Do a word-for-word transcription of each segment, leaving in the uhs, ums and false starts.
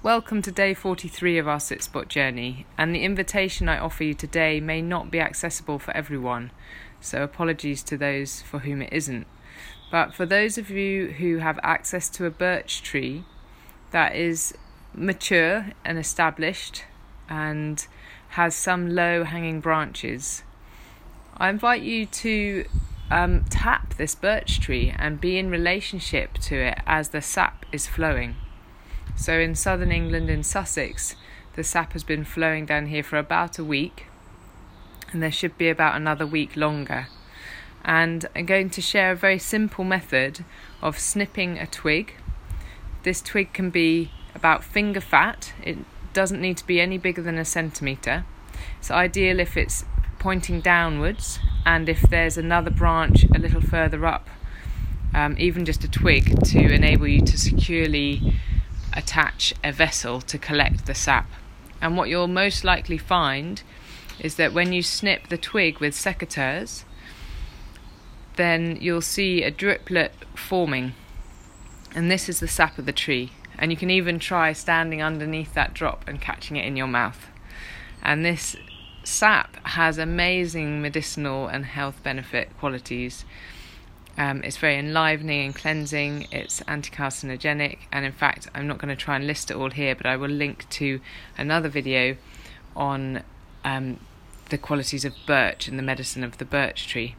Welcome to day forty-three of our Sit Spot journey, and the invitation I offer you today may not be accessible for everyone, so apologies to those for whom it isn't. But for those of you who have access to a birch tree that is mature and established and has some low hanging branches, I invite you to um, tap this birch tree and be in relationship to it as the sap is flowing. So in southern England, in Sussex, the sap has been flowing down here for about a week, and there should be about another week longer. And I'm going to share a very simple method of snipping a twig. This twig can be about finger fat. It doesn't need to be any bigger than a centimetre. It's ideal if it's pointing downwards, and if there's another branch a little further up, um, even just a twig, to enable you to securely attach a vessel to collect the sap. And what you'll most likely find is that when you snip the twig with secateurs, then you'll see a driplet forming, and this is the sap of the tree. And you can even try standing underneath that drop and catching it in your mouth. And this sap has amazing medicinal and health benefit qualities. Um, it's very enlivening and cleansing, it's anti-carcinogenic, and in fact I'm not going to try and list it all here, but I will link to another video on um, the qualities of birch and the medicine of the birch tree.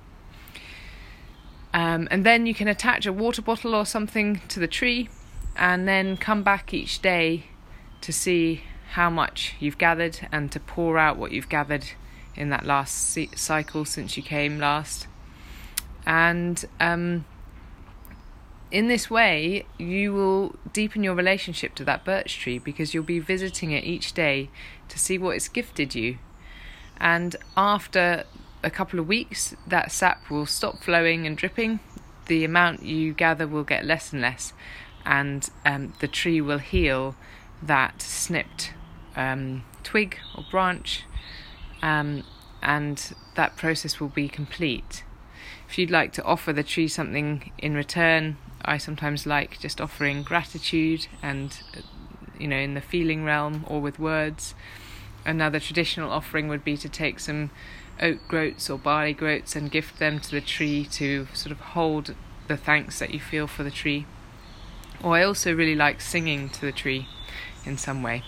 Um, and then you can attach a water bottle or something to the tree and then come back each day to see how much you've gathered and to pour out what you've gathered in that last cycle since you came last. And um, in this way, you will deepen your relationship to that birch tree, because you'll be visiting it each day to see what it's gifted you. And after a couple of weeks, that sap will stop flowing and dripping. The amount you gather will get less and less, and um, the tree will heal that snipped um, twig or branch, um, and that process will be complete. If you'd like to offer the tree something in return, I sometimes like just offering gratitude and, you know, in the feeling realm or with words. Another traditional offering would be to take some oat groats or barley groats and gift them to the tree to sort of hold the thanks that you feel for the tree. Or I also really like singing to the tree in some way.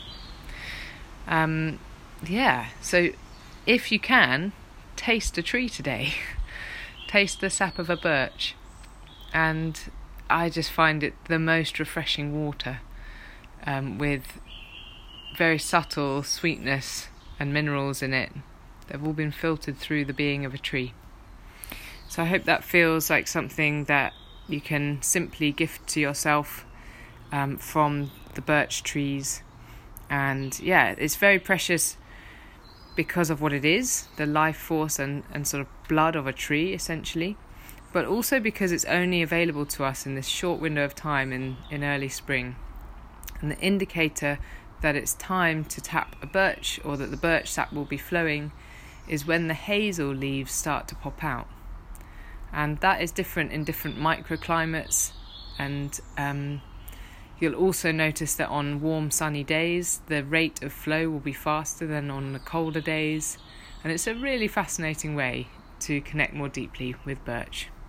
Um, yeah, so if you can, taste a tree today. Taste the sap of a birch, and I just find it the most refreshing water, um, with very subtle sweetness and minerals in it. They've all been filtered through the being of a tree. So I hope that feels like something that you can simply gift to yourself um, from the birch trees. And yeah, it's very precious because of what it is, the life force and, and sort of blood of a tree, essentially, but also because it's only available to us in this short window of time in, in early spring. And the indicator that it's time to tap a birch, or that the birch sap will be flowing, is when the hazel leaves start to pop out. And that is different in different microclimates, and um, you'll also notice that on warm sunny days the rate of flow will be faster than on the colder days, and it's a really fascinating way to connect more deeply with birch.